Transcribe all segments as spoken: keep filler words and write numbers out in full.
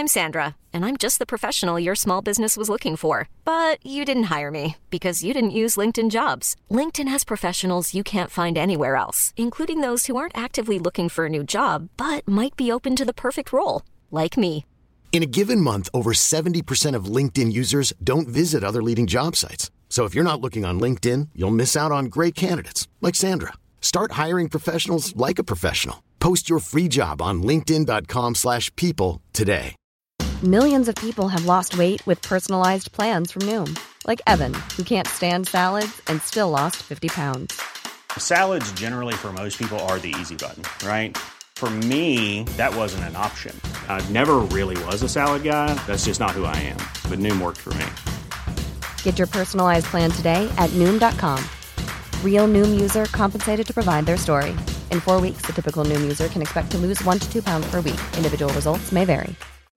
I'm Sandra, and I'm just the professional your small business was looking for. But you didn't hire me because you didn't use LinkedIn Jobs. LinkedIn has professionals you can't find anywhere else, including those who aren't actively looking for a new job, but might be open to the perfect role, like me. In a given month, over seventy percent of LinkedIn users don't visit other leading job sites. So if you're not looking on LinkedIn, you'll miss out on great candidates like Sandra. Start hiring professionals like a professional. Post your free job on linkedin dot com slash people today. Millions of people have lost weight with personalized plans from Noom. Like Evan, who can't stand salads and still lost fifty pounds. Salads generally for most people are the easy button, right? For me, that wasn't an option. I never really was a salad guy. That's just not who I am. But Noom worked for me. Get your personalized plan today at Noom dot com. Real Noom user compensated to provide their story. In four weeks, the typical Noom user can expect to lose one to two pounds per week. Individual results may vary.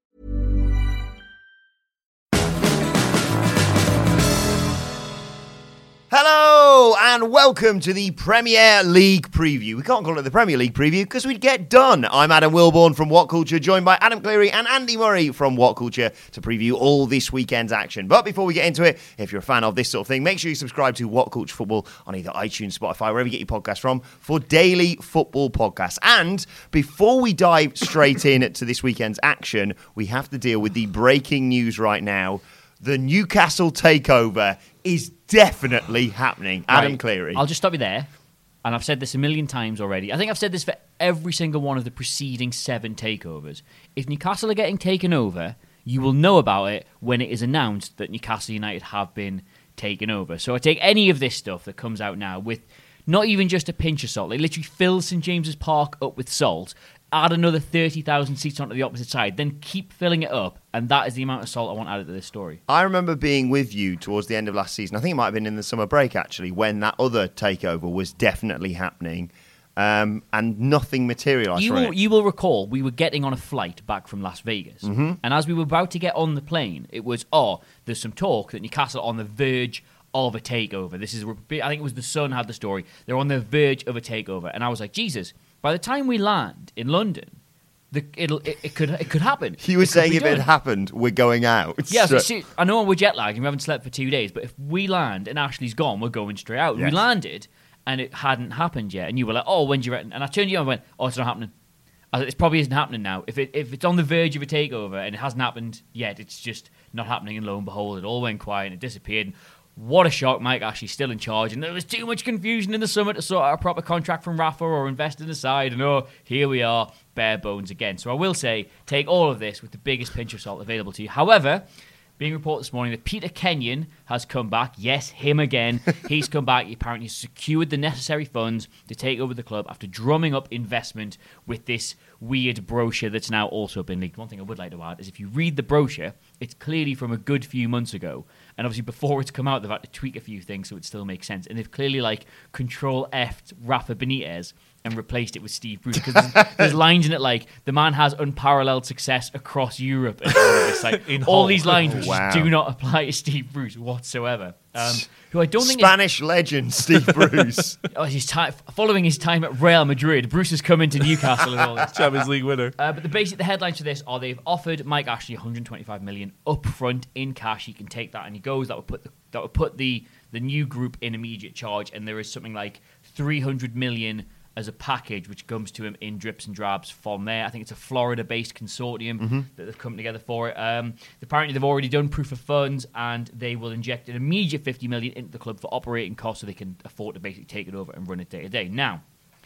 Hello and welcome to the Premier League preview. We can't call it the Premier League preview because we'd get done. I'm Adam Wilborn from What Culture, joined by Adam Cleary and Andy Murray from What Culture to preview all this weekend's action. But before we get into it, if you're a fan of this sort of thing, make sure you subscribe to What Culture Football on either iTunes, Spotify, wherever you get your podcasts from, for daily football podcasts. And before we dive straight in to this weekend's action, we have to deal with the breaking news right now. The Newcastle takeover is definitely happening. Adam right. Cleary. I'll just stop you there. And I've said this a million times already. I think I've said this for every single one of the preceding seven takeovers. If Newcastle are getting taken over, you will know about it when it is announced that Newcastle United have been taken over. So I take any of this stuff that comes out now with not even just a pinch of salt. They literally fill St James's Park up with salt, add another thirty thousand seats onto the opposite side, then keep filling it up, and that is the amount of salt I want added to this story. I remember being with you towards the end of last season. I think it might have been in the summer break, actually, when that other takeover was definitely happening, um, and nothing materialised you from will, it. You will recall we were getting on a flight back from Las Vegas, mm-hmm. and as we were about to get on the plane, it was, oh, there's some talk that Newcastle are on the verge of a takeover. This is, I think it was The Sun had the story. They're on the verge of a takeover, and I was like, Jesus. By the time we land in London, the, it'll, it, it could it could happen. You were it saying if done. it happened, we're going out. Yeah, so. so, see, I know we're jet lagged and we haven't slept for two days, but if we land and Ashley's gone, we're going straight out. Yes. We landed and it hadn't happened yet, and you were like, "Oh, when do you reckon?" And I turned to you and went, "Oh, it's not happening." I said, "It probably isn't happening now. If it if it's on the verge of a takeover and it hasn't happened yet, it's just not happening." And lo and behold, it all went quiet and it disappeared. And what a shock, Mike Ashley's still in charge, and there was too much confusion in the summer to sort out a proper contract from Rafa or invest in the side, and oh, here we are, bare bones again. So I will say, take all of this with the biggest pinch of salt available to you. However, being reported this morning that Peter Kenyon has come back. Yes, him again. He's come back. He apparently secured the necessary funds to take over the club after drumming up investment with this weird brochure that's now also been leaked. One thing I would like to add is if you read the brochure, it's clearly from a good few months ago. And obviously before it's come out, they've had to tweak a few things so it still makes sense. And they've clearly like control-F'd Rafa Benitez and replaced it with Steve Bruce. Because there's, there's lines in it like, the man has unparalleled success across Europe. And all of this. Like, in all Hull. these lines which Wow. do not apply to Steve Bruce whatsoever. Um, who I don't think is, Spanish legend Steve Bruce. oh, his time, following his time at Real Madrid, Bruce has come into Newcastle and all this. Champions League winner. Uh, but the basic, the headlines for this are they've offered Mike Ashley one hundred twenty-five million up front in cash. He can take that and he goes. That would put the that would put the the new group in immediate charge. And there is something like three hundred million as a package, which comes to him in drips and drabs from there. I think it's a Florida-based consortium mm-hmm. that they've come together for it. Um, apparently, they've already done proof of funds, and they will inject an immediate fifty million into the club for operating costs, so they can afford to basically take it over and run it day to day. Now,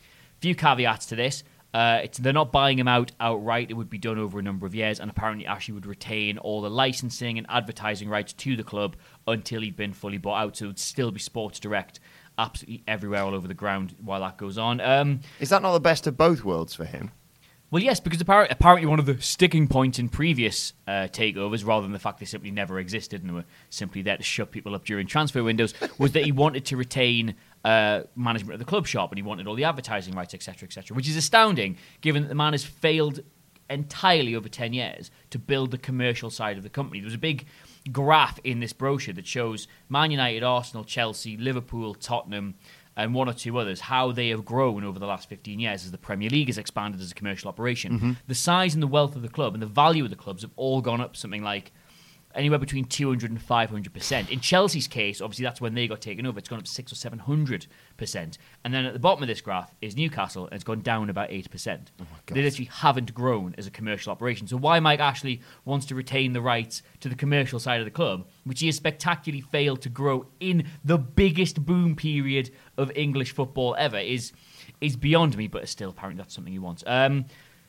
a few caveats to this. Uh, it's, they're not buying him out outright. It would be done over a number of years, and apparently Ashley would retain all the licensing and advertising rights to the club until he'd been fully bought out, so it would still be Sports Direct absolutely everywhere all over the ground while that goes on. Um, Is that not the best of both worlds for him? Well, yes, because apparently, apparently one of the sticking points in previous uh, takeovers, rather than the fact they simply never existed and were simply there to shut people up during transfer windows, was that he wanted to retain uh, management of the club shop and he wanted all the advertising rights, et cetera, et cetera, which is astounding, given that the man has failed entirely over ten years to build the commercial side of the company. There was a big graph in this brochure that shows Man United, Arsenal, Chelsea, Liverpool, Tottenham, and one or two others, how they have grown over the last fifteen years as the Premier League has expanded as a commercial operation. Mm-hmm. The size and the wealth of the club and the value of the clubs have all gone up something like anywhere between two hundred and five hundred percent. In Chelsea's case, obviously that's when they got taken over, it's gone up six or seven hundred percent. And then at the bottom of this graph is Newcastle, and it's gone down about eight percent. Oh they literally haven't grown as a commercial operation. So why Mike Ashley wants to retain the rights to the commercial side of the club, which he has spectacularly failed to grow in the biggest boom period of English football ever, is is beyond me, but still apparently that's something he wants. Um,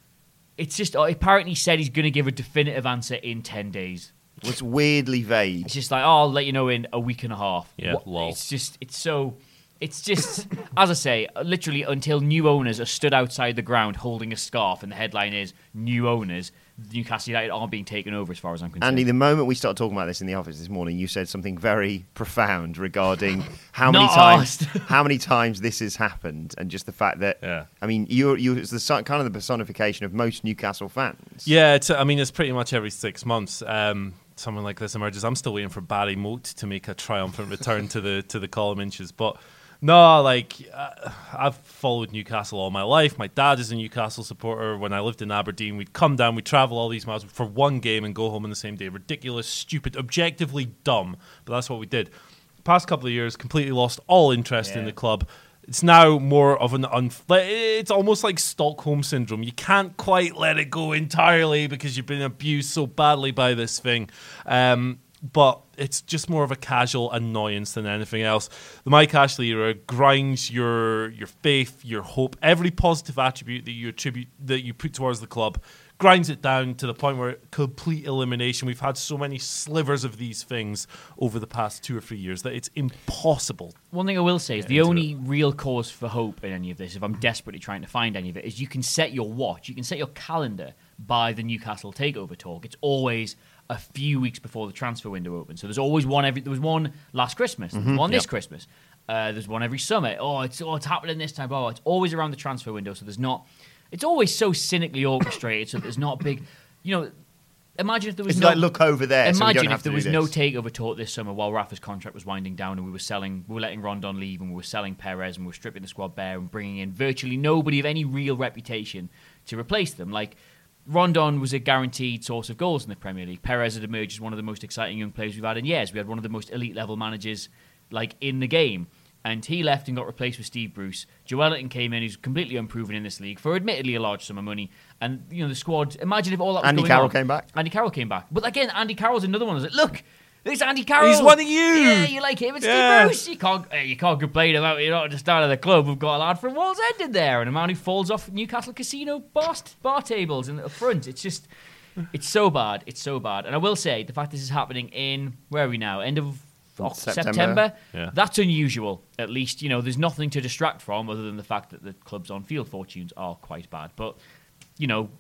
it's just, apparently he said he's going to give a definitive answer in ten days. It's weirdly vague. It's just like, oh, I'll let you know in a week and a half. Yeah, what, lol. It's just, it's so, it's just, as I say, literally until new owners are stood outside the ground holding a scarf and the headline is new owners, Newcastle United aren't being taken over as far as I'm concerned. Andy, the moment we started talking about this in the office this morning, you said something very profound regarding how many times how many times this has happened, and just the fact that, yeah. I mean, you're you it's the kind of the personification of most Newcastle fans. Yeah, it's, I mean, it's pretty much every six months. Um, Someone like this emerges. I'm still waiting for Barry Moat to make a triumphant return to the to the column inches. But no, like uh, I've followed Newcastle all my life. My dad is a Newcastle supporter. When I lived in Aberdeen, we'd come down, we'd travel all these miles for one game and go home on the same day. Ridiculous, stupid, objectively dumb. But that's what we did. Past couple of years, completely lost all interest yeah. in the club. It's now more of an unf- it's almost like Stockholm syndrome. You can't quite let it go entirely because you've been abused so badly by this thing. Um, but it's just more of a casual annoyance than anything else. The Mike Ashley era grinds your your faith, your hope, every positive attribute that you attribute that you put towards the club, grinds it down to the point where complete elimination. We've had so many slivers of these things over the past two or three years that it's impossible. One thing I will say is the only it. real cause for hope in any of this, if I'm desperately trying to find any of it, is you can set your watch, you can set your calendar by the Newcastle takeover talk. It's always a few weeks before the transfer window opens. So there's always one every. There was one last Christmas. There's mm-hmm. one this yep. Christmas. Uh, there's one every summer. Oh, it's oh, it's happening this time. Oh, it's always around the transfer window. So there's not. It's always so cynically orchestrated. So there's not big. You know, imagine if there was it's no. like look over there. Imagine so we don't if have there to was do no this. takeover talk this summer while Rafa's contract was winding down and we were selling, we were letting Rondon leave and we were selling Perez and we were stripping the squad bare and bringing in virtually nobody of any real reputation to replace them. Like. Rondon was a guaranteed source of goals in the Premier League. Perez had emerged as one of the most exciting young players we've had in years. We had one of the most elite level managers like in the game. And he left and got replaced with Steve Bruce. Joelinton came in, who's completely unproven in this league for admittedly a large sum of money. And, you know, the squad, imagine if all that was Andy going Carroll on. came back. Andy Carroll came back. But again, Andy Carroll's another one. I was like, look, there's Andy Carroll. He's one of you. Yeah, you like him. It's yeah. Steve Bruce. You can't, you can't complain about, you know, at the start of the club, we've got a lad from Wall's End in there and a man who falls off Newcastle Casino bar, bar tables in the front. It's just, it's so bad. It's so bad. And I will say, the fact this is happening in, where are we now? End of oh, September. September yeah. That's unusual. At least, you know, there's nothing to distract from other than the fact that the club's on-field fortunes are quite bad. But, you know...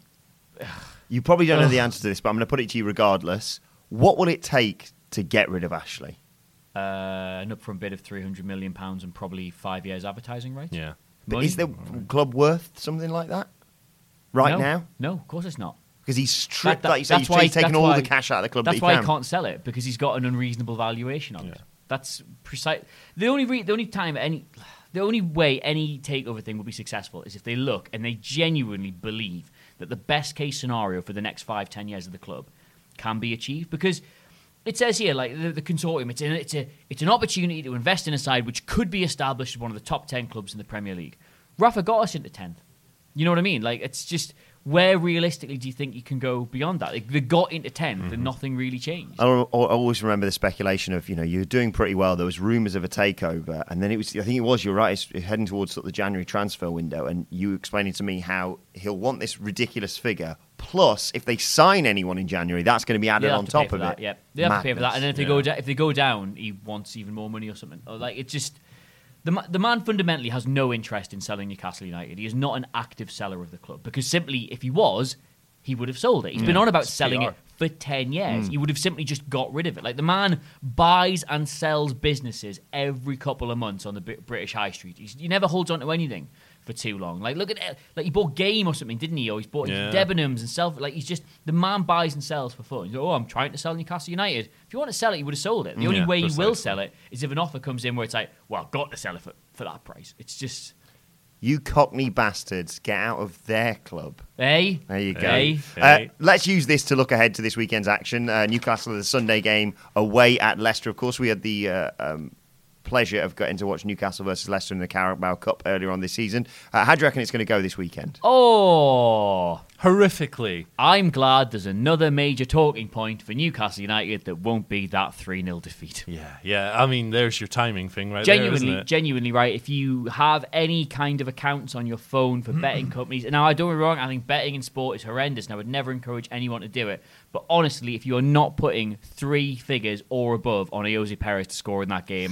You probably don't know the answer to this, but I'm going to put it to you regardless. What will it take to get rid of Ashley? Uh, an upfront bid of three hundred million pounds and probably five years advertising rights. Yeah. But Money? Is the club worth something like that right no. now? No, of course it's not. Because he's stripped, that, that, like you say, he's, why, he's taken all why, the cash out of the club. That's that he why can. he can't sell it, because he's got an unreasonable valuation on yeah. it. That's precise. The only re- the only time any, the only way any takeover thing will be successful is if they look and they genuinely believe that the best case scenario for the next five, ten years of the club can be achieved. Because it says here, like the, the consortium, it's an, it's a it's an opportunity to invest in a side which could be established as one of the top ten clubs in the Premier League. Rafa got us into tenth. You know what I mean? Like, it's just, where realistically do you think you can go beyond that? Like, they got into tenth mm-hmm. and nothing really changed. I, I always remember the speculation of, you know, you were doing pretty well. There was rumours of a takeover, and then it was, I think it was, you're right, it's heading towards sort of the January transfer window, and you explaining to me how he'll want this ridiculous figure. Plus, if they sign anyone in January, that's going to be added on to top of that, it. Yeah, they have Madness. to pay for that, and then if they yeah. go da- if they go down, he wants even more money or something. Or like, it's just. The, the man fundamentally has no interest in selling Newcastle United. He is not an active seller of the club, because simply, if he was, he would have sold it. He's yeah, been on about selling P R. It for ten years. Mm. He would have simply just got rid of it. Like, the man buys and sells businesses every couple of months on the B- British High Street. He's, he never holds on to anything. for too long. Like, look at it. Like, he bought Game or something, didn't he? Or he's bought Yeah. Debenhams and self. Like, he's just, the man buys and sells for fun. He's like, oh, I'm trying to sell Newcastle United. If you want to sell it, you would have sold it. The only Yeah, way you will precisely. sell it is if an offer comes in where it's like, well, I've got to sell it for, for that price. It's just, You Cockney bastards, get out of their club. hey, There you go. hey. Uh, Hey. let's use this to look ahead to this weekend's action. Uh, Newcastle, the Sunday game away at Leicester. Of course, we had the uh, um, pleasure of getting to watch Newcastle versus Leicester in the Carabao Cup earlier on this season. Uh, how do you reckon it's going to go this weekend? Oh, Horrifically. I'm glad there's another major talking point for Newcastle United that won't be that three nil defeat. Yeah, yeah. I mean, there's your timing thing right there, Genuinely, isn't it? genuinely right. If you have any kind of accounts on your phone for betting companies, and now I don't get me wrong, I think betting in sport is horrendous, and I would never encourage anyone to do it. But honestly, if you're not putting three figures or above on Jose Perez to score in that game,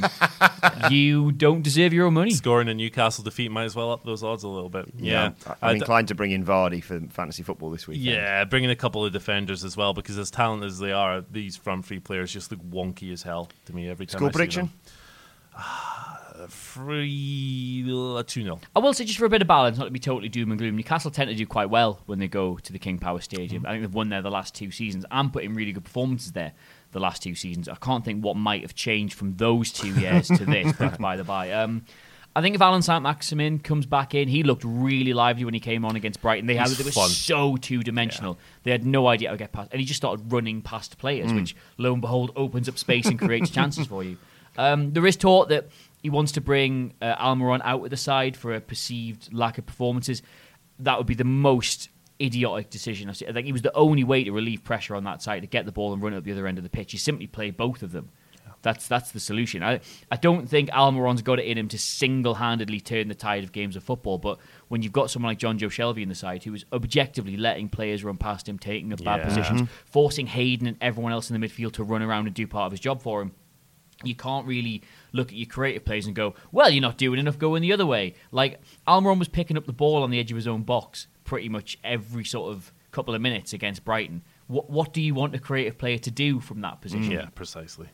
you don't deserve your own money. Scoring a Newcastle defeat might as well up those odds a little bit. Yeah. I'm I d- inclined to bring in Vardy for fantasy football this weekend. Yeah, bringing a couple of defenders as well, because as talented as they are, these front three players just look wonky as hell to me every time Score I prediction? see them. Three, uh, two nil. I will say, just for a bit of balance, not to be totally doom and gloom, Newcastle tend to do quite well when they go to the King Power Stadium. I think they've won there the last two seasons and put in really good performances there the last two seasons. I can't think what might have changed from those two years to this, but by the by. Um, I think if Alan Saint-Maximin comes back in, he looked really lively when he came on against Brighton. They, had, He's they were fun. so two-dimensional. Yeah. They had no idea how to get past. And he just started running past players, Mm. which, lo and behold, opens up space and creates chances for you. Um, there is talk that he wants to bring uh, Almiron out of the side for a perceived lack of performances. That would be the most idiotic decision. I think he was the only way to relieve pressure on that side, to get the ball and run it up the other end of the pitch. You simply play both of them. That's that's the solution. I, I don't think Almiron's got it in him to single-handedly turn the tide of games of football, but when you've got someone like John Joe Shelby in the side who is objectively letting players run past him, taking up bad Yeah. positions, forcing Hayden and everyone else in the midfield to run around and do part of his job for him, you can't really look at your creative plays and go, well, you're not doing enough going the other way. Like, Almiron was picking up the ball on the edge of his own box pretty much every sort of couple of minutes against Brighton. What, what do you want a creative player to do from that position? Yeah, precisely.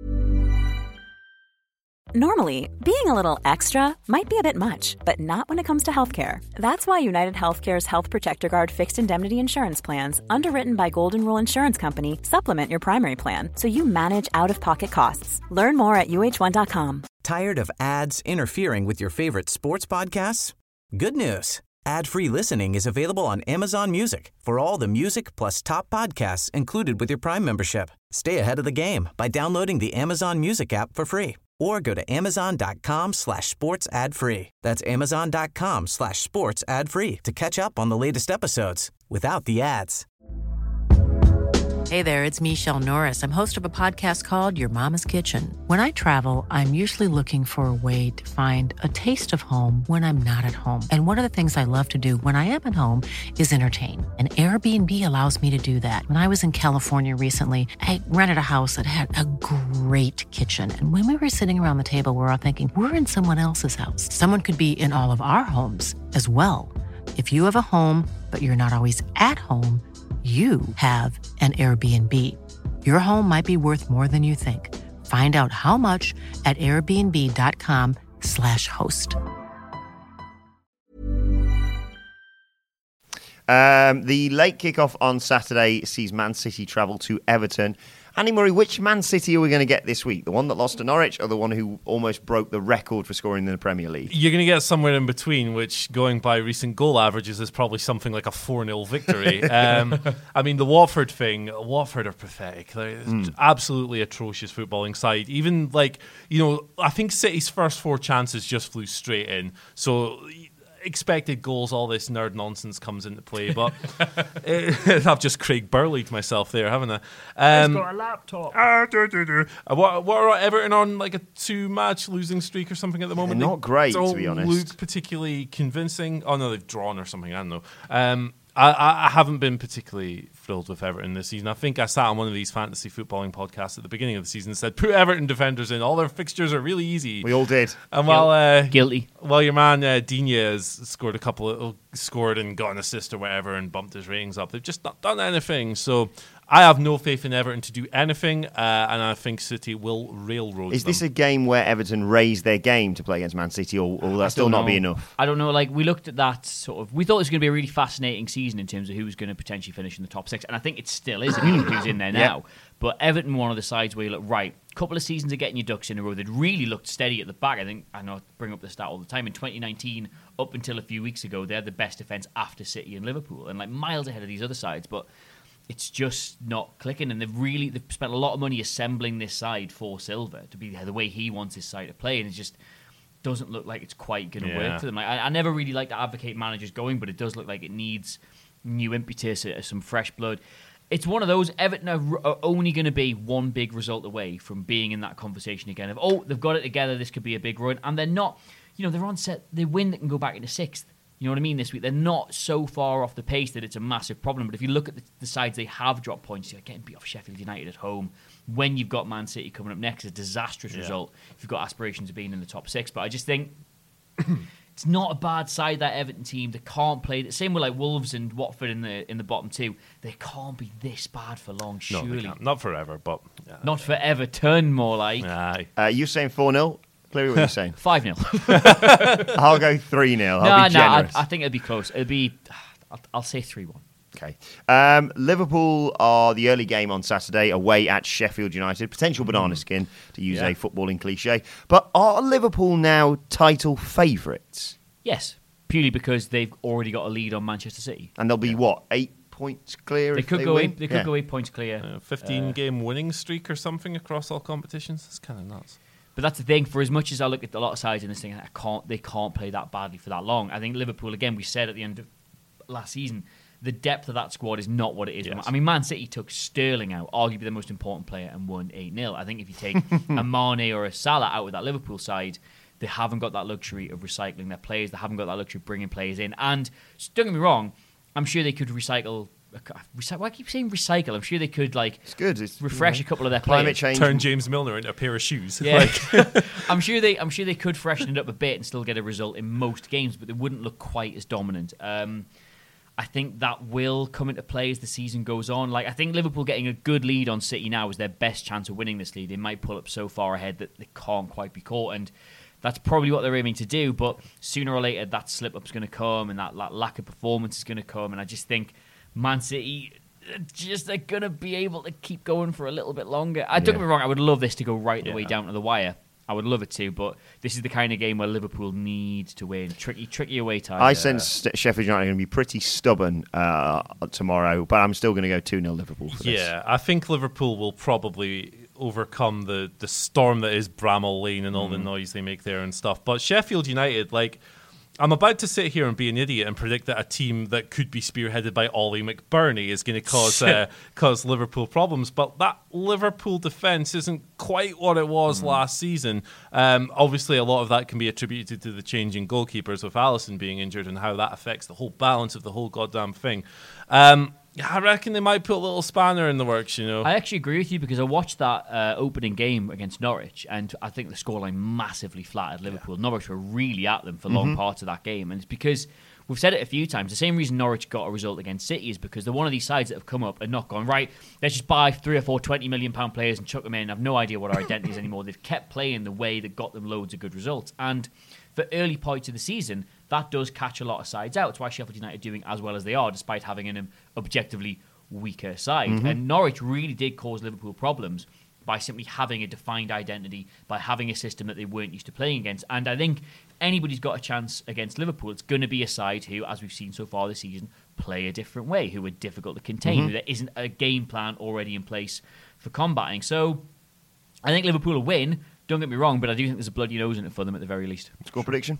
Normally, being a little extra might be a bit much, but not when it comes to healthcare. That's why United Healthcare's Health Protector Guard fixed indemnity insurance plans, underwritten by Golden Rule Insurance Company, supplement your primary plan so you manage out-of-pocket costs. Learn more at U H one dot com. Tired of ads interfering with your favorite sports podcasts? Good news. Ad-free listening is available on Amazon Music for all the music plus top podcasts included with your Prime membership. Stay ahead of the game by downloading the Amazon Music app for free or go to amazon.com slash sports ad free. That's amazon.com slash sports ad free to catch up on the latest episodes without the ads. Hey there, it's Michelle Norris. I'm host of a podcast called Your Mama's Kitchen. When I travel, I'm usually looking for a way to find a taste of home when I'm not at home. And one of the things I love to do when I am at home is entertain. And Airbnb allows me to do that. When I was in California recently, I rented a house that had a great kitchen. And when we were sitting around the table, we were all thinking, we're in someone else's house. Someone could be in all of our homes as well. If you have a home, but you're not always at home, you have an Airbnb. Your home might be worth more than you think. Find out how much at airbnb.com slash host. Um, the late kickoff on Saturday sees Man City travel to Everton. Andy Murray, which Man City are we going to get this week? The one that lost to Norwich or the one who almost broke the record for scoring in the Premier League? You're going to get somewhere in between, which, going by recent goal averages, is probably something like a four nil victory. um, I mean, the Watford thing, Watford are pathetic. They're mm. absolutely atrocious footballing side. Even, like, you know, I think City's first four chances just flew straight in. So expected goals, all this nerd nonsense comes into play, but I've just Craig Burleyed myself there, haven't I? Um, He's got a laptop. Uh, do, do, do. Uh, what, what are Everton on, like a two-match losing streak or something at the moment? They're not great, don't to be honest. Look particularly convincing. Oh no, they've drawn or something. I don't know. Um, I, I haven't been particularly thrilled with Everton this season. I think I sat on one of these fantasy footballing podcasts at the beginning of the season and said, put Everton defenders in. All their fixtures are really easy. We all did. And while uh, guilty, well, your man uh, Digne has scored a couple of scored and got an assist or whatever and bumped his ratings up, they've just not done anything. So I have no faith in Everton to do anything, uh, and I think City will railroad Is them. this a game where Everton raise their game to play against Man City, or will that still not know. be enough? I don't know. Like, we looked at that sort of. We thought it was going to be a really fascinating season in terms of who was going to potentially finish in the top six, and I think it still is if you look who's in there now. Yeah. But Everton, one of the sides where you look, right, a couple of seasons of getting your ducks in a row, they'd really looked steady at the back. I think, I know I bring up the stat all the time, in twenty nineteen, up until a few weeks ago, they had the best defence after City and Liverpool, and like miles ahead of these other sides, but it's just not clicking, and they've really they've spent a lot of money assembling this side for Silva to be the way he wants his side to play, and it just doesn't look like it's quite going to Yeah. work for them. Like, I, I never really like to advocate managers going, but it does look like it needs new impetus, uh, some fresh blood. It's one of those. Everton are, are only going to be one big result away from being in that conversation again of, oh, they've got it together, this could be a big run, and they're not. You know, they're on set. They win, they can go back into sixth. You know what I mean? This week, they're not so far off the pace that it's a massive problem. But if you look at the, the sides they have dropped points, you're getting beat off Sheffield United at home. When you've got Man City coming up next, a disastrous Yeah. result. If you've got aspirations of being in the top six, but I just think it's not a bad side, that Everton team. They can't play. The same with like Wolves and Watford in the in the bottom two. They can't be this bad for long. No, Surely they can't. Not forever, but yeah. not forever. Turn more like Aye. Uh, you're saying four nil? Clearly what you're saying. five nil. I'll go three nil. I'll No, be no, I, generous. I think it'll be close. It'll be. I'll, I'll say three one. Okay. Um, Liverpool are the early game on Saturday away at Sheffield United. Potential banana skin, to use Yeah. a footballing cliche. But are Liverpool now title favourites? Yes, purely because they've already got a lead on Manchester City. And they'll be, what, eight points clear They if could they go win? eight. They could Yeah. go eight points clear. Uh, fifteen game winning streak or something across all competitions. That's kind of nuts. But that's the thing. For as much as I look at a lot of sides in this thing, I can't. They can't play that badly for that long. I think Liverpool, again, we said at the end of last season, the depth of that squad is not what it is. Yes. I mean, Man City took Sterling out, arguably the most important player, and won eight nil. I think if you take a Mane or a Salah out with that Liverpool side, they haven't got that luxury of recycling their players. They haven't got that luxury of bringing players in. And don't get me wrong, I'm sure they could recycle. Recycle, why do I keep saying recycle? I'm sure they could like It's good. It's, refresh you know, a couple of their climate players. change. Turn James Milner into a pair of shoes. Yeah, Like, I'm sure they. I'm sure they could freshen it up a bit and still get a result in most games, but they wouldn't look quite as dominant. Um, I think that will come into play as the season goes on. Like I think Liverpool getting a good lead on City now is their best chance of winning this league. They might pull up so far ahead that they can't quite be caught, and that's probably what they're aiming to do. But sooner or later, that slip up's going to come, and that, that lack of performance is going to come. And I just think Man City, just they're going to be able to keep going for a little bit longer. I don't get me wrong, I would love this to go right the way Yeah. down to the wire. I would love it to, but this is the kind of game where Liverpool need to win. Tricky, tricky away time. I sense Sheffield United are going to be pretty stubborn uh, tomorrow, but I'm still going to go two nil Liverpool for this. yeah, I think Liverpool will probably overcome the, the storm that is Bramall Lane and all the noise they make there and stuff. But Sheffield United, like, I'm about to sit here and be an idiot and predict that a team that could be spearheaded by Ollie McBurney is going to cause uh, cause Liverpool problems. But that Liverpool defence isn't quite what it was last season. Um, obviously, a lot of that can be attributed to the change in goalkeepers with Alisson being injured and how that affects the whole balance of the whole goddamn thing. Um, I reckon they might put a little spanner in the works, you know. I actually agree with you because I watched that uh, opening game against Norwich, and I think the scoreline massively flattered Liverpool. Norwich were really at them for long parts of that game, and it's because we've said it a few times. The same reason Norwich got a result against City is because they're one of these sides that have come up and not gone, right, let's just buy three or four twenty million pound players and chuck them in. I have no idea what our identity is anymore. They've kept playing the way that got them loads of good results. And for early points of the season, that does catch a lot of sides out. It's why Sheffield United are doing as well as they are, despite having an objectively weaker side. Mm-hmm. And Norwich really did cause Liverpool problems by simply having a defined identity, by having a system that they weren't used to playing against. And I think anybody's got a chance against Liverpool, it's going to be a side who, as we've seen so far this season, play a different way, who are difficult to contain, Mm-hmm. who there isn't a game plan already in place for combating. So I think Liverpool will win. Don't get me wrong, but I do think there's a bloody nose in it for them at the very least. Score prediction?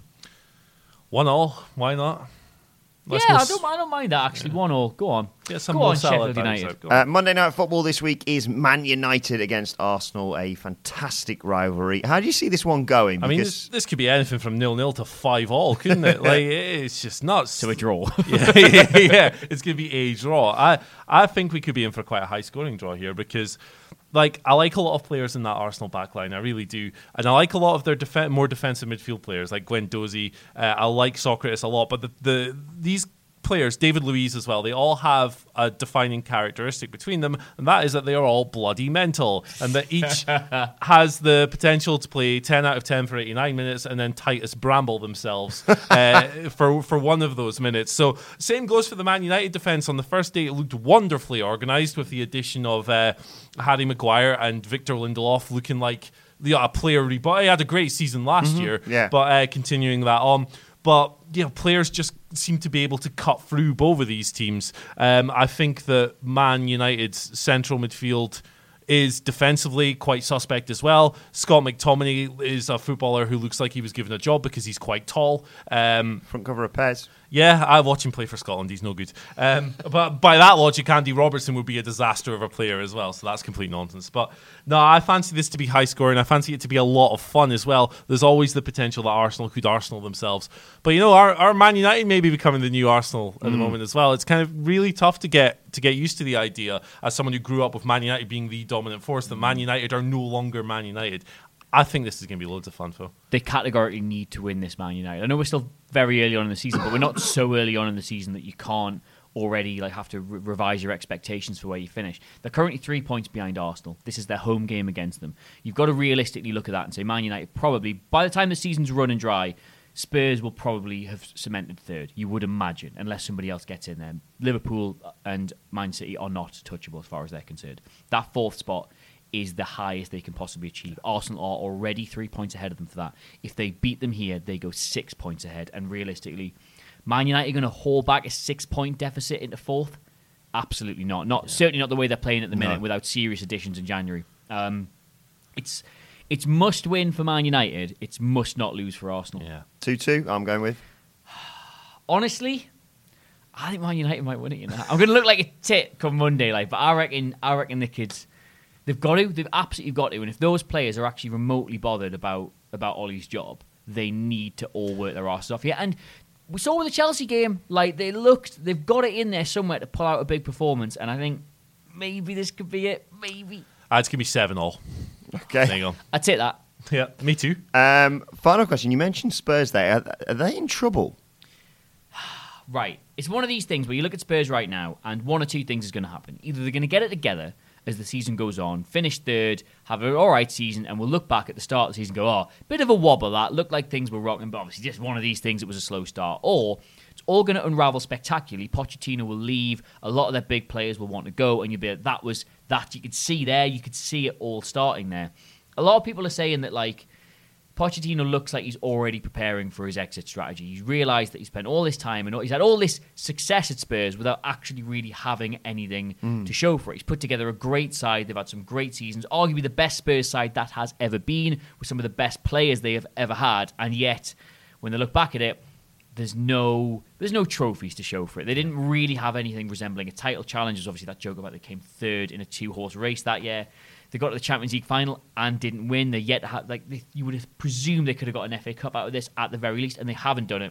One all, why not? Let's yeah, go I s- don't, I don't mind that, actually. One all. Go on. Get some Go more on, salad Sheffield vibes United. out. Go on. Uh, Monday Night Football this week is Man United against Arsenal, a fantastic rivalry. How do you see this one going? I mean, Because this, this could be anything from nil nil to five all, couldn't it? Like, it's just nuts. To a draw. yeah, yeah, yeah, it's going to be a draw. I, I think we could be in for quite a high scoring draw here because, like, I like a lot of players in that Arsenal backline. I really do. And I like a lot of their def- more defensive midfield players, like Gwen Dozy. Uh, I like Socrates a lot. But the, the these players, David Luiz as well, they all have a defining characteristic between them, and that is that they are all bloody mental, and that each has the potential to play ten out of ten for eighty-nine minutes and then Titus Bramble themselves uh, for, for one of those minutes. So same goes for the Man United defence. On the first day, it looked wonderfully organised with the addition of uh, Harry Maguire and Victor Lindelof looking like the uh, player reborn. He had a great season last Mm-hmm. year, Yeah. but uh, continuing that on. But you know, players just seem to be able to cut through both of these teams. Um, I think that Man United's central midfield is defensively quite suspect as well. Scott McTominay is a footballer who looks like he was given a job because he's quite tall. Um, Front cover of Pez. Yeah, I watch him play for Scotland. He's no good. Um, but by that logic, Andy Robertson would be a disaster of a player as well. So that's complete nonsense. But no, I fancy this to be high scoring. I fancy it to be a lot of fun as well. There's always the potential that Arsenal could Arsenal themselves. But you know, our, our Man United may be becoming the new Arsenal at mm. the moment as well. It's kind of really tough to get to get used to the idea, as someone who grew up with Man United being the dominant force, that Man United are no longer Man United. I think this is going to be loads of fun, Phil. They categorically need to win this Man United. I know we're still very early on in the season, but we're not so early on in the season that you can't already like have to re- revise your expectations for where you finish. They're currently three points behind Arsenal. This is their home game against them. You've got to realistically look at that and say Man United probably, by the time the season's run and dry, Spurs will probably have cemented third, you would imagine, unless somebody else gets in there. Liverpool and Man City are not touchable as far as they're concerned. That fourth spot is the highest they can possibly achieve. Arsenal are already three points ahead of them for that. If they beat them here, they go six points ahead. And realistically, Man United are going to haul back a six-point deficit into fourth? Absolutely not. Not yeah. Certainly not the way they're playing at the minute, no. without serious additions in January. Um, it's it's must win for Man United. It's must not lose for Arsenal. Yeah, two two. I'm going with. Honestly, I think Man United might win it. You know, I'm going to look like a tit come Monday, like, but I reckon I reckon the kids. They've got to. They've absolutely got to. And if those players are actually remotely bothered about, about Ollie's job, they need to all work their asses off here. And we saw with the Chelsea game, like, they looked, they've got it in there somewhere to pull out a big performance. And I think maybe this could be it. Maybe. Uh, it's going to be seven all. Okay. There you go. I'd take that. Yeah, me too. Um, final question. You mentioned Spurs there. Are, are they in trouble? Right. It's one of these things where you look at Spurs right now, and one or two things is going to happen. Either they're going to get it together as the season goes on, finish third, have an alright season, and we'll look back at the start of the season and go, oh, bit of a wobble that, looked like things were rocking, but obviously just one of these things, it was a slow start. Or it's all going to unravel spectacularly. Pochettino will leave, a lot of their big players will want to go, and you'll be like, that was that. You could see there, you could see it all starting there. A lot of people are saying that, like, Pochettino looks like he's already preparing for his exit strategy. He's realised that he spent all this time and he's had all this success at Spurs without actually really having anything mm. to show for it. He's put together a great side. They've had some great seasons, arguably the best Spurs side that has ever been, with some of the best players they have ever had. And yet, when they look back at it, there's no there's no trophies to show for it. They didn't really have anything resembling a title challenge. There's obviously that joke about they came third in a two-horse race that year. They got to the Champions League final and didn't win. They yet have, like they, you would have presumed they could have got an F A Cup out of this at the very least, and they haven't done it.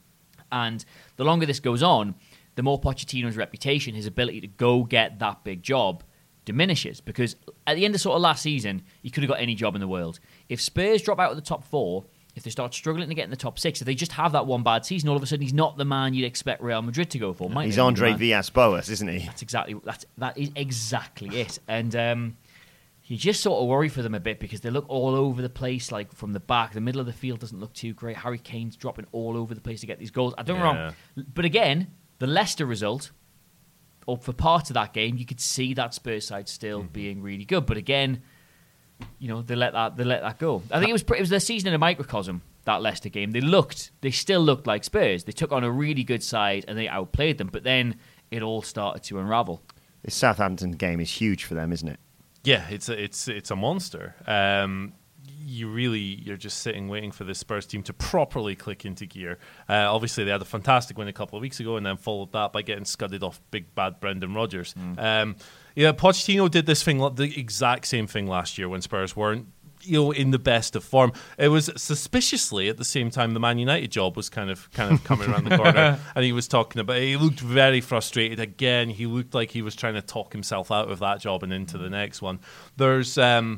And the longer this goes on, the more Pochettino's reputation, his ability to go get that big job, diminishes. Because at the end of sort of last season, he could have got any job in the world. If Spurs drop out of the top four, if they start struggling to get in the top six, if they just have that one bad season, all of a sudden he's not the man you'd expect Real Madrid to go for. Might he's Andre Villas-Boas, isn't he? That's exactly that's that is exactly it. And um, you just sort of worry for them a bit because they look all over the place, like from the back. The middle of the field doesn't look too great. Harry Kane's dropping all over the place to get these goals. I don't know Yeah. wrong. But again, the Leicester result, or for part of that game, you could see that Spurs side still mm-hmm. being really good. But again, you know, they let that they let that go. I think it was it was their season in a microcosm, that Leicester game. They looked, they still looked like Spurs. They took on a really good side and they outplayed them. But then it all started to unravel. This Southampton game is huge for them, isn't it? Yeah, it's a, it's it's a monster. Um, you really you're just sitting waiting for the Spurs team to properly click into gear. Uh, obviously, they had a fantastic win a couple of weeks ago, and then followed that by getting scudded off big bad Brendan Rodgers. Mm. Um, yeah, Pochettino did this thing, the exact same thing last year when Spurs weren't, you know, in the best of form. It was suspiciously at the same time the Man United job was kind of kind of coming around the corner, and he was talking about it. He looked very frustrated again. He looked like he was trying to talk himself out of that job and into the next one. There's um,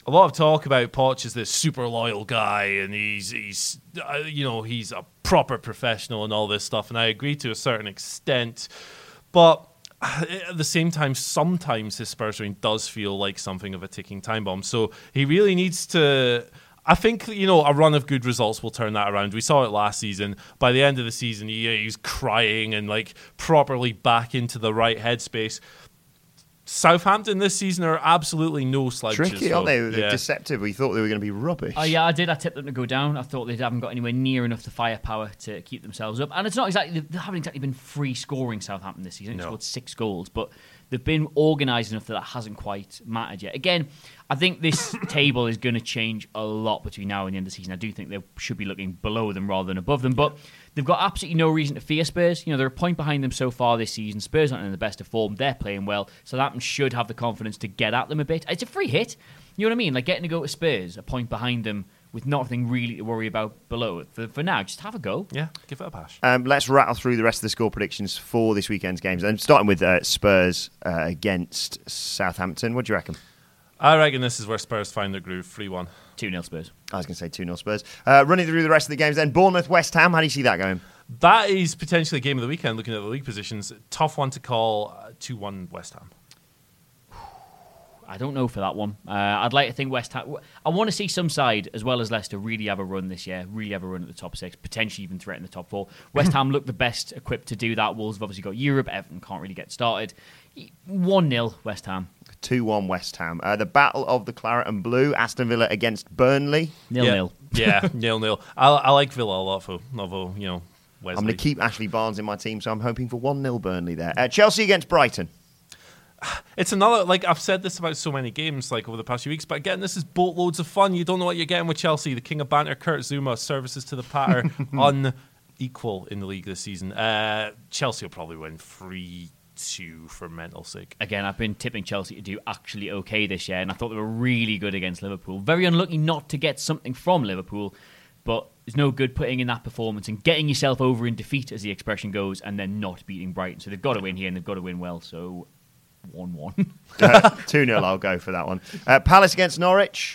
a lot of talk about Poch as this super loyal guy, and he's he's uh, you know he's a proper professional and all this stuff, and I agree to a certain extent, but at the same time, sometimes his Spurs reign does feel like something of a ticking time bomb. So he really needs to. I think, you know, a run of good results will turn that around. We saw it last season. By the end of the season, he, he was crying and like properly back into the right headspace. Southampton this season are absolutely no slouches. Tricky, so, aren't they? They're yeah. deceptive. We thought they were going to be rubbish. Oh yeah, I did. I tipped them to go down. I thought they haven't got anywhere near enough the firepower to keep themselves up. And it's not exactly they haven't exactly been free scoring Southampton this season. They no. scored six goals, but they've been organised enough that that hasn't quite mattered yet. Again, I think this table is going to change a lot between now and the end of the season. I do think they should be looking below them rather than above them, but they've got absolutely no reason to fear Spurs. You know, they're a point behind them so far this season. Spurs aren't in the best of form. They're playing well, so Southampton should have the confidence to get at them a bit. It's a free hit. You know what I mean? Like getting to go to Spurs, a point behind them, with nothing really to worry about below. For, for now, just have a go. Yeah, give it a bash. Um, let's rattle through the rest of the score predictions for this weekend's games. And starting with uh, Spurs uh, against Southampton. What do you reckon? I reckon this is where Spurs find their groove. three one. two nil Spurs. I was going to say two nil Spurs. Uh, running through the rest of the games then. Bournemouth, West Ham. How do you see that going? That is potentially a game of the weekend, looking at the league positions. Tough one to call. uh, two one West Ham. I don't know for that one. Uh, I'd like to think West Ham. I want to see some side, as well as Leicester, really have a run this year, really have a run at the top six, potentially even threaten the top four. West Ham look the best equipped to do that. Wolves have obviously got Europe. Everton can't really get started. one nil West Ham. two one West Ham. Uh, the Battle of the Claret and Blue. Aston Villa against Burnley. nil nil. Yeah, yeah nil nil. I, I like Villa a lot, though. Although, you know, Wesley. I'm going to keep Ashley Barnes in my team, so I'm hoping for one nil Burnley there. Uh, Chelsea against Brighton. It's another, like, I've said this about so many games, like, over the past few weeks, but again, this is boatloads of fun. You don't know what you're getting with Chelsea. The king of banter, Kurt Zuma, services to the patter, unequal in the league this season. Uh, Chelsea will probably win three two for mental sake. Again, I've been tipping Chelsea to do actually okay this year, and I thought they were really good against Liverpool. Very unlucky not to get something from Liverpool, but it's no good putting in that performance and getting yourself over in defeat, as the expression goes, and then not beating Brighton. So they've got to win here, and they've got to win well, so one one. uh, two nil, I'll go for that one. Uh, Palace against Norwich.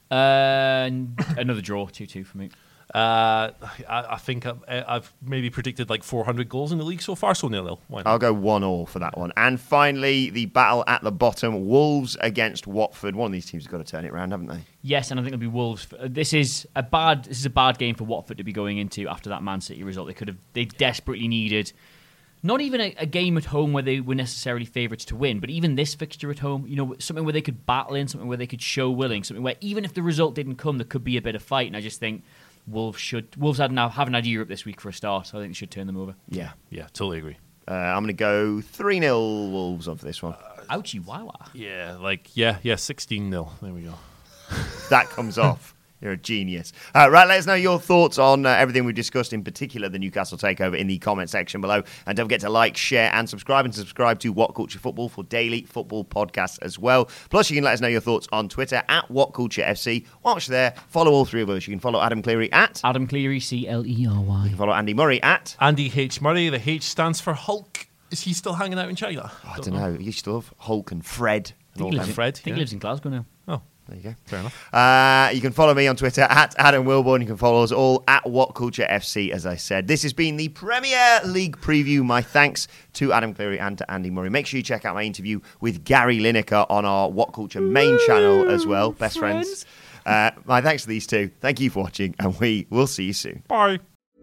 Uh, another draw, two two for me. Uh, I, I think I've, I've maybe predicted like four hundred goals in the league so far, so nil nil. Why not? I'll go one all for that one. And finally, the battle at the bottom, Wolves against Watford. One of these teams has got to turn it around, haven't they? Yes, and I think it'll be Wolves. This is a bad. This is a bad game for Watford to be going into after that Man City result. They could have. They desperately needed. Not even a, a game at home where they were necessarily favourites to win, but even this fixture at home, you know, something where they could battle in, something where they could show willing, something where even if the result didn't come, there could be a bit of fight. And I just think Wolves should. Wolves had now haven't had Europe this week for a start, so I think they should turn them over. Yeah, yeah, totally agree. Uh, I'm going to go three nil Wolves on for this one. Uh, ouchie, wow. Yeah, like yeah, yeah, sixteen nil. There we go. That comes off. You're a genius. Uh, right, let us know your thoughts on uh, everything we've discussed, in particular the Newcastle takeover, in the comment section below. And don't forget to like, share, and subscribe. And subscribe to What Culture Football for daily football podcasts as well. Plus, you can let us know your thoughts on Twitter at What Culture F C. Whilst you're there, follow all three of us. You can follow Adam Cleary at Adam Cleary, C L E R Y. You can follow Andy Murray at Andy H. Murray. The H stands for Hulk. Is he still hanging out in China? Oh, I don't know. know. He used to love Hulk and Fred. And all I think, he them. lives, in, Fred, I think yeah. he lives in Glasgow now. Oh. There you go. Fair enough. Uh, you can follow me on Twitter at Adam Wilborn. You can follow us all at What Culture F C, as I said. This has been the Premier League preview. My thanks to Adam Cleary and to Andy Murray. Make sure you check out my interview with Gary Lineker on our What Culture main channel as well. Best friends. friends. Uh, my thanks to these two. Thank you for watching, and we will see you soon. Bye.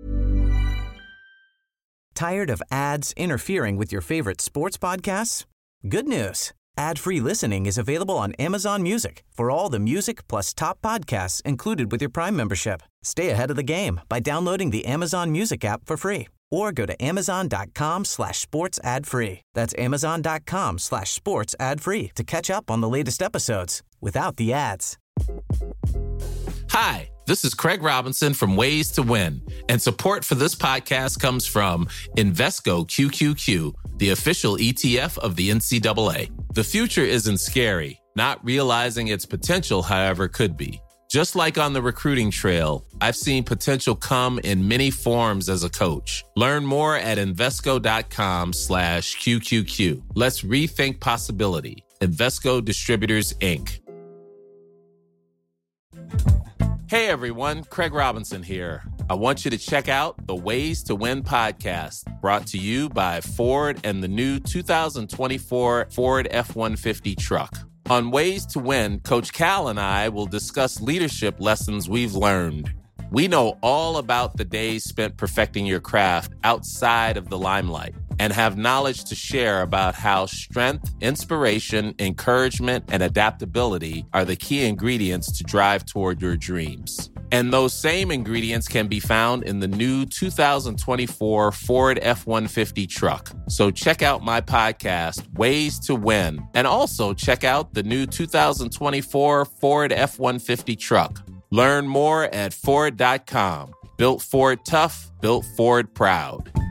Tired of ads interfering with your favorite sports podcasts? Good news. Ad-free listening is available on Amazon Music for all the music plus top podcasts included with your Prime membership. Stay ahead of the game by downloading the Amazon Music app for free or go to amazon.com slash sports ad free. That's amazon.com slash sports ad free to catch up on the latest episodes without the ads. Hi, this is Craig Robinson from Ways to Win, and support for this podcast comes from Invesco Q Q Q, the official E T F of the N C double A. The future isn't scary. Not realizing its potential, however, could be. Just like on the recruiting trail, I've seen potential come in many forms as a coach. Learn more at Invesco.com slash QQQ. Let's rethink possibility. Invesco Distributors, Incorporated. Hey everyone, Craig Robinson here. I want you to check out the Ways to Win podcast, brought to you by Ford and the new two thousand twenty-four Ford F one fifty truck. On Ways to Win, Coach Cal and I will discuss leadership lessons we've learned. We know all about the days spent perfecting your craft outside of the limelight and have knowledge to share about how strength, inspiration, encouragement, and adaptability are the key ingredients to drive toward your dreams. And those same ingredients can be found in the new two thousand twenty-four Ford F one fifty truck. So check out my podcast, Ways to Win, and also check out the new two thousand twenty-four Ford F one fifty truck. Learn more at Ford dot com. Built Ford tough, built Ford proud.